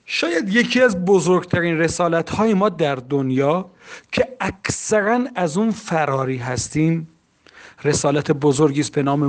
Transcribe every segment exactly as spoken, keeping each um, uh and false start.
شاید یکی از بزرگترین رسالت‌های ما در دنیا که اکثراً از اون فراری هستیم، رسالت بزرگی است به نام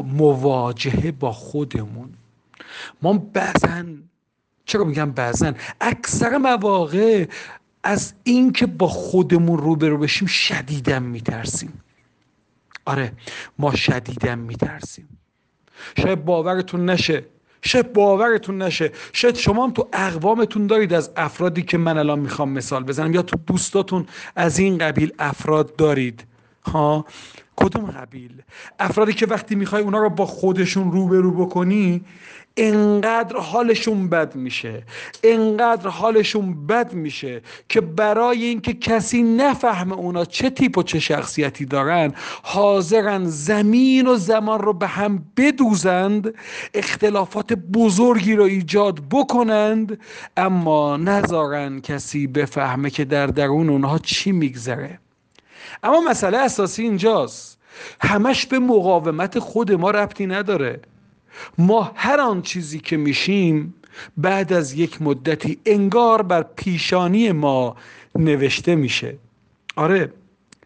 مواجهه با خودمون. ما بعضاً، چرا میگم بعضاً، اکثر مواقع از این که با خودمون روبرو بشیم شدیداً میترسیم. آره، ما شدیداً میترسیم. شاید باورتون نشه شاید باورتون نشه شاید شما هم تو اقوامتون دارید از افرادی که من الان میخوام مثال بزنم، یا تو دوستاتون از این قبیل افراد دارید. ها، کدوم قبیل؟ افرادی که وقتی میخوای اونا رو با خودشون روبرو بکنی انقدر حالشون بد میشه انقدر حالشون بد میشه که برای اینکه کسی نفهمه اونا چه تیپ و چه شخصیتی دارن، حاضرن زمین و زمان رو به هم بدوزند، اختلافات بزرگی رو ایجاد بکنند، اما نذارن کسی بفهمه که در درون اونها چی میگذره. اما مسئله اساسی اینجاست، همش به مقاومت خود ما ربطی نداره. ما هر آن چیزی که میشیم بعد از یک مدتی انگار بر پیشانی ما نوشته میشه. آره،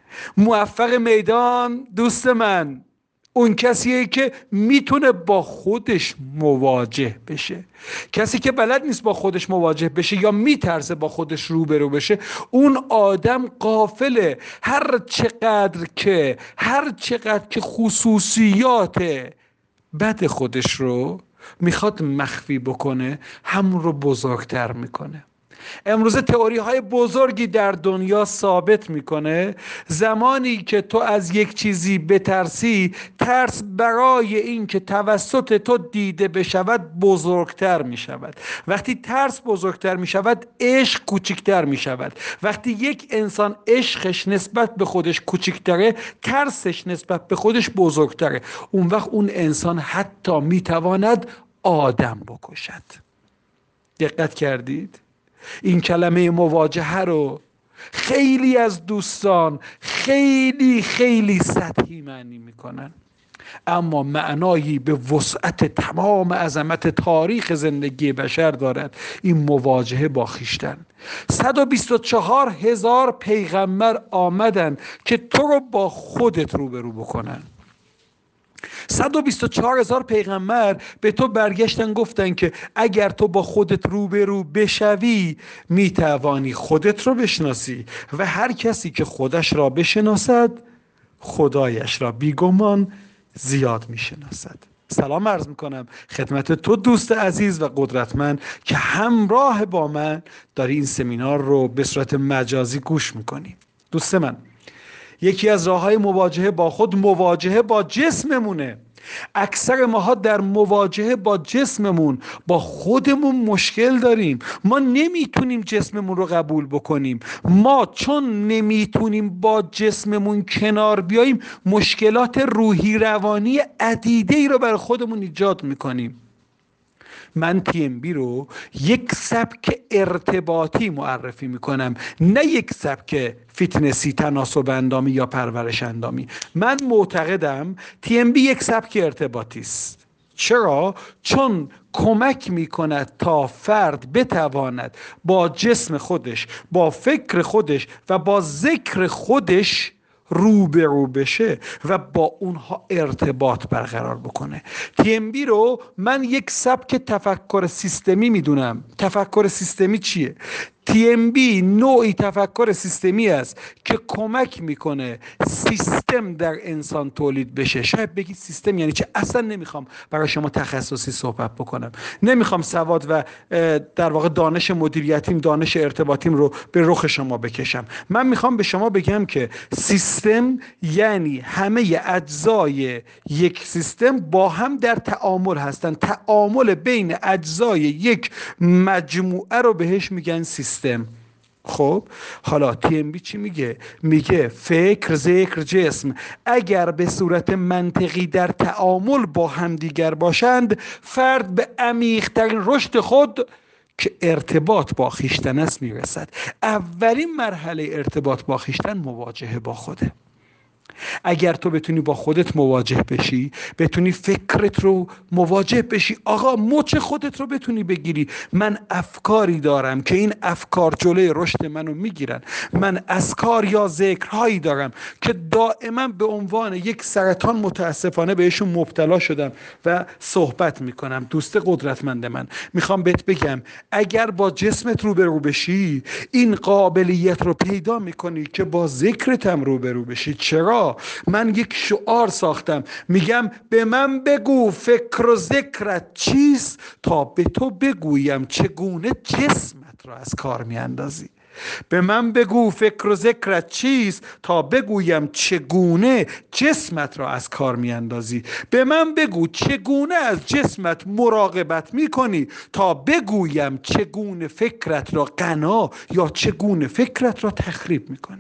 موفق میدان دوست من اون کسیه که میتونه با خودش مواجه بشه. کسی که بلد نیست با خودش مواجه بشه یا میترسه با خودش روبرو بشه، اون آدم غافله. هر چقدر که هر چقدر که خصوصیات بد خودش رو میخواد مخفی بکنه، همون رو بزرگتر میکنه. امروز تئوری های بزرگی در دنیا ثابت میکنه زمانی که تو از یک چیزی بترسی، ترس برای این که توسط تو دیده بشود بزرگتر میشود. وقتی ترس بزرگتر میشود، عشق کوچکتر میشود. وقتی یک انسان عشقش نسبت به خودش کوچکتره، ترسش نسبت به خودش بزرگتره. اون وقت اون انسان حتی میتواند آدم بکشد. دقت کردید؟ این کلمه مواجهه رو خیلی از دوستان خیلی خیلی سطحی معنی میکنن، اما معنایی به وسعت تمام عظمت تاریخ زندگی بشر دارد. این مواجهه با خویشتن. صد و بیست و چهار هزار پیغمبر آمدن که تو رو با خودت روبرو بکنن. صد و بیست و چهار هزار پیغمبر به تو برگشتن گفتن که اگر تو با خودت روبرو بشوی میتوانی خودت رو بشناسی و هر کسی که خودش را بشناسد خدایش را بیگمان زیاد میشناسد. سلام عرض میکنم خدمت تو دوست عزیز و قدرتمند که همراه با من داری این سمینار رو به صورت مجازی گوش میکنی. دوست من، یکی از راه‌های مواجهه با خود مواجهه با جسممونه. اکثر ماها در مواجهه با جسممون با خودمون مشکل داریم. ما نمیتونیم جسممون رو قبول بکنیم. ما چون نمیتونیم با جسممون کنار بیاییم، مشکلات روحی روانی عدیده‌ای رو برای خودمون ایجاد میکنیم. من تی ام بی رو یک سبک ارتباطی معرفی میکنم، نه یک سبک فیتنسی، تناسب اندامی یا پرورش اندامی. من معتقدم تی ام بی یک سبک ارتباطی است. چرا؟ چون کمک میکند تا فرد بتواند با جسم خودش، با فکر خودش و با ذکر خودش روبرو بشه و با اونها ارتباط برقرار بکنه. تی ام بی رو من یک سبک تفکر سیستمی میدونم. تفکر سیستمی چیه؟ تی ام بی نوعی تفکر سیستمی است که کمک میکنه سیستم در انسان تولید بشه. شاید بگید سیستم یعنی چه؟ اصلا نمیخوام برای شما تخصصی صحبت بکنم، نمیخوام سواد و در واقع دانش مدیریتیم، دانش ارتباطیم رو به رخ شما بکشم. من میخوام به شما بگم که سیستم یعنی همه اجزای یک سیستم با هم در تعامل هستن. تعامل بین اجزای یک مجموعه رو بهش میگن سیستم. خب حالا تی ام بی چی میگه؟ میگه فکر، ذکر، جسم اگر به صورت منطقی در تعامل با همدیگر باشند، فرد به عمیق‌ترین رشد خود که ارتباط با خویشتن است میرسد. اولین مرحله ارتباط با خویشتن مواجهه با خوده. اگر تو بتونی با خودت مواجه بشی، بتونی فکرت رو مواجه بشی، آقا مچ خودت رو بتونی بگیری. من افکاری دارم که این افکار جلوی رشد منو میگیرن. من اذکار یا ذکرهایی دارم که دائما به عنوان یک سرطان متاسفانه بهشون مبتلا شدم و صحبت میکنم. دوست قدرتمند من، میخوام بهت بگم اگر با جسمت روبرو بشی، این قابلیت رو پیدا میکنی که با ذکرت هم روبرو بشی. چرا؟ من یک شعار ساختم، میگم به من بگو فکر و ذکرت چیست تا به تو بگویم چگونه جسمت را از کار میاندازی. به من بگو فکر و ذکرت چیست تا بگویم چگونه جسمت را از کار میاندازی. به من بگو چگونه از جسمت مراقبت میکنی تا بگویم چگونه فکرت را غنا یا چگونه فکرت را تخریب میکنی.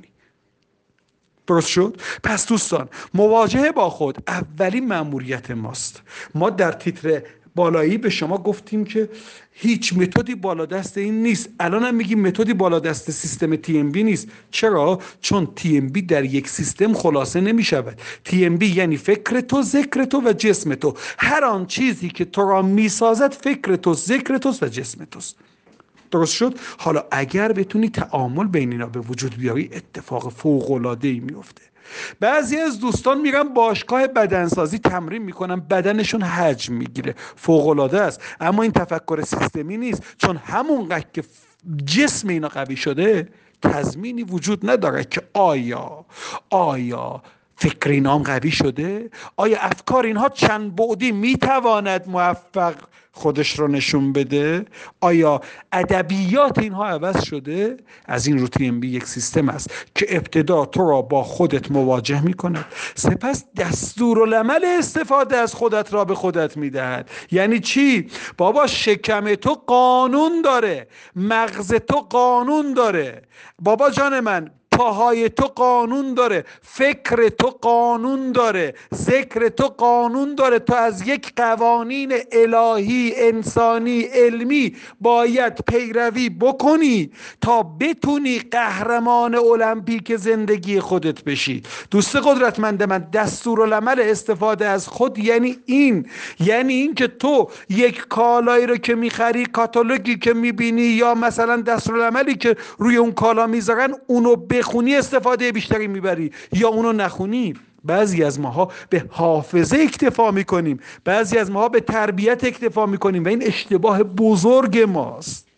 درست شد؟ پس دوستان، مواجهه با خود اولین مأموریت ماست. ما در تیتر بالایی به شما گفتیم که هیچ متدی بالادست این نیست. الان هم میگیم متدی بالادست سیستم تی ام بی نیست. چرا؟ چون تی ام بی در یک سیستم خلاصه نمیشود. تی ام بی یعنی فکر تو، ذکر تو و جسم تو. هر آن چیزی که تو را میسازد فکر تو، ذکر تو و جسم توست. درست شد؟ حالا اگر بتونی تعامل بین اینا به وجود بیاری، اتفاق فوق‌العاده‌ای میفته. بعضی از دوستان میرن باشگاه بدنسازی تمرین میکنن، بدنشون حجم میگیره، فوق‌العاده است، اما این تفکر سیستمی نیست. چون همونقدر که جسم اینا قوی شده، تضمینی وجود نداره که آیا آیا فکر اینا هم قوی شده؟ آیا افکار اینها چند بعدی میتواند موفق خودش رو نشون بده؟ آیا ادبیات اینها عوض شده؟ از این رو تی ام بی یک سیستم است که ابتدا تو را با خودت مواجه میکند، سپس دستورالعمل استفاده از خودت را به خودت میدهد. یعنی چی؟ بابا شکم تو قانون داره، مغز تو قانون داره، بابا جان من پاهای تو قانون داره، فکر تو قانون داره، ذکر تو قانون داره. تو از یک قوانین الهی انسانی علمی باید پیروی بکنی تا بتونی قهرمان المپیک زندگی خودت بشی. دوست قدرتمند من، دستورالعمل استفاده از خود یعنی این، یعنی این که تو یک کالایی رو که میخری، کاتالوگی که میبینی یا مثلا دستورالعملی که روی اون کالا میذارن، اونو بخونی استفاده بیشتری میبری یا اونو نخونی. بعضی از ماها به حافظه اکتفا میکنیم، بعضی از ماها به تربیت اکتفا میکنیم و این اشتباه بزرگ ماست.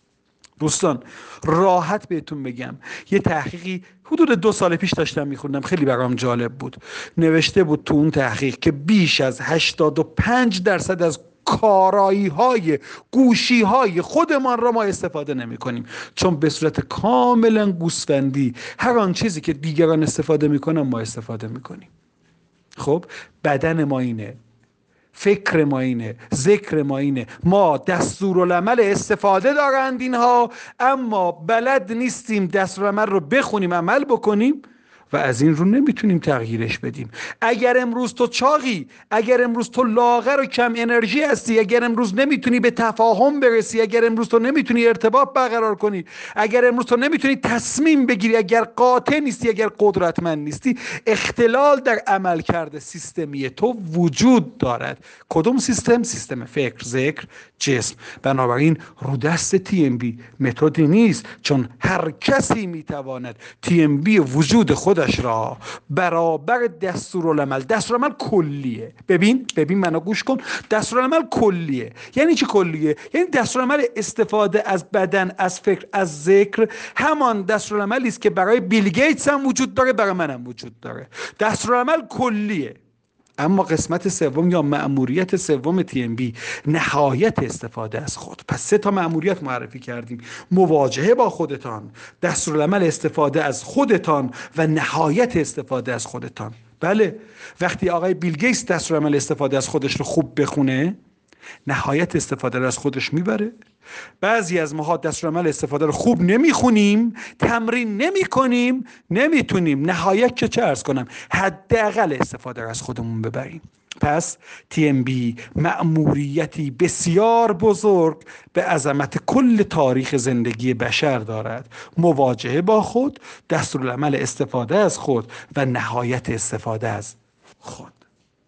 دوستان راحت بهتون بگم، یه تحقیقی حدود دو سال پیش داشتم میخوندم، خیلی برام جالب بود. نوشته بود تو اون تحقیق که بیش از هشتاد و پنج درصد از کارایی های گوشی های خودمان را ما استفاده نمی کنیم، چون به صورت کاملا گوسفندی هر آن چیزی که دیگران استفاده میکنن ما استفاده میکنیم. خب بدن ما اینه، فکر ما اینه، ذکر ما اینه. ما دستورالعمل استفاده دارند اینها، اما بلد نیستیم دستورالعمل رو بخونیم، عمل بکنیم و از این رو نمیتونیم تغییرش بدیم. اگر امروز تو چاقی، اگر امروز تو لاغر و کم انرژی هستی، اگر امروز نمیتونی به تفاهم برسی، اگر امروز تو نمیتونی ارتباط برقرار کنی، اگر امروز تو نمیتونی تصمیم بگیری، اگر قاطع نیستی، اگر قدرتمند نیستی، اختلال در عمل کرده سیستمی تو وجود دارد. کدوم سیستم؟ سیستم فکر، ذکر، جسم. بنابراین رو دست تی ام بی متدی نیست، چون هر کسی میتواند تی ام بی وجود خود را برابر دستورالعمل، دستورالعمل کلیه. ببین ببین منو گوش کن، دستورالعمل کلیه. یعنی چی کلیه؟ یعنی دستورالعمل استفاده از بدن، از فکر، از ذکر همان دستورالعملی است که برای بیل گیتس هم وجود داره، برای منم وجود داره. دستورالعمل کلیه. اما قسمت سوم یا مأموریت سوم تی ام بی نهایت استفاده از خود. پس سه تا مأموریت معرفی کردیم: مواجهه با خودتان، دستورالعمل استفاده از خودتان و نهایت استفاده از خودتان. بله، وقتی آقای بیل گیتس دستورالعمل استفاده از خودش رو خوب بخونه، نهایت استفاده رو از خودش میبره. بعضی از ماها دستورالعمل استفاده رو خوب نمیخونیم، تمرین نمی کنیم، نمیتونیم نهایت که چه عرض کنم، حداقل استفاده رو از خودمون ببریم. پس تی ام بی مأموریتی بسیار بزرگ به عظمت کل تاریخ زندگی بشر دارد: مواجهه با خود، دستورالعمل استفاده از خود و نهایت استفاده از خود.